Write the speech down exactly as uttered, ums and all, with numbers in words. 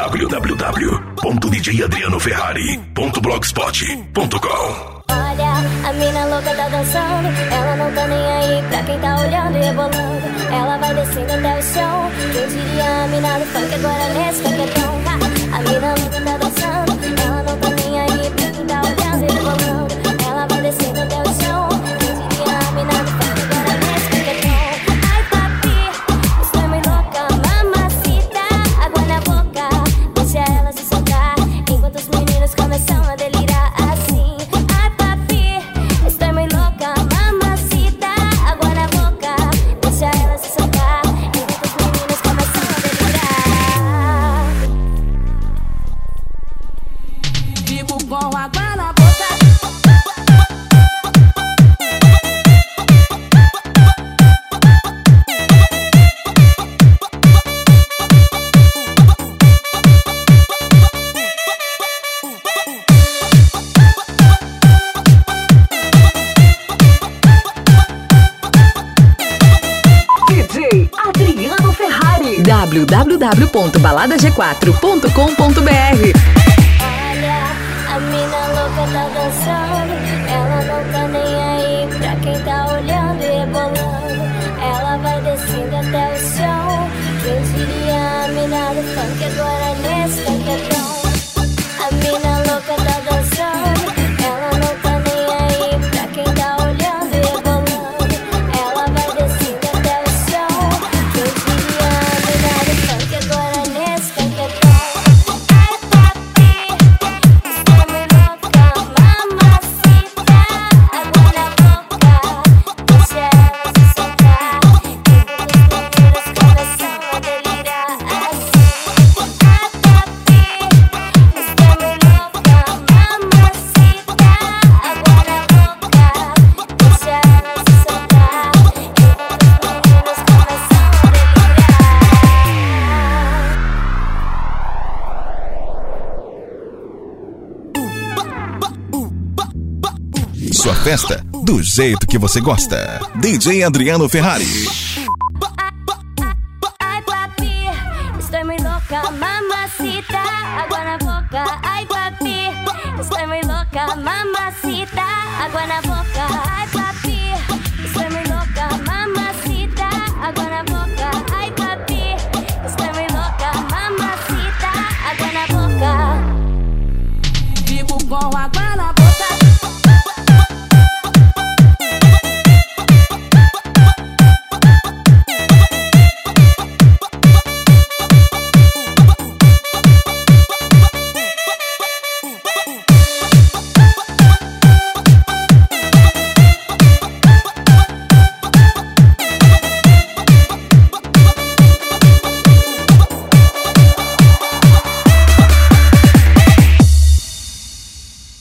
w w w ponto d j adriano ferrari ponto blogspot ponto com. Olha, a mina louca tá dançando, ela não tá nem aí pra quem tá olhando e rebolando. Ela vai descendo até o chão, quem diria a mina do funk agora nesse paquetão. A mina louca tá dançando, ela não tá nem aí pra quem tá olhando e rebolando. Ela vai descendo até o chão, quem diria a mina do funk agora nesse paquetão. Ai papi, estou meio louca, mamacita, água na boca, deixa ela se soltar, enquanto os meninos começam a delirar assim. w w w ponto balada g quatro ponto com ponto b r. Olha, a mina louca tá dançando, ela não tá nem aí pra quem tá olhando e rebolando. Ela vai descendo até o chão, quem diria a mina do funk agora nesse paquetão. A mina louca tá dançando, ela não tá nem aí pra quem tá olhando e rebolando. Ela vai descendo até o chão, quem diria a mina do funk agora nesse paquetão. Ai papi, estou meio louca, mamacita, água na boca, deixa ela se soltar, enquanto os meninos começam a delirar assim. Ai papi, estou meio louca, mamacita, água na boca, deixa ela se soltar, enquanto os meninos começam a delirar. Sua festa do jeito que você gosta. D J Adriano Ferrari. Ai papi, estou meio louca, mamacita, água na boca. Ai papi, estou meio louca, mamacita, água na boca. Ai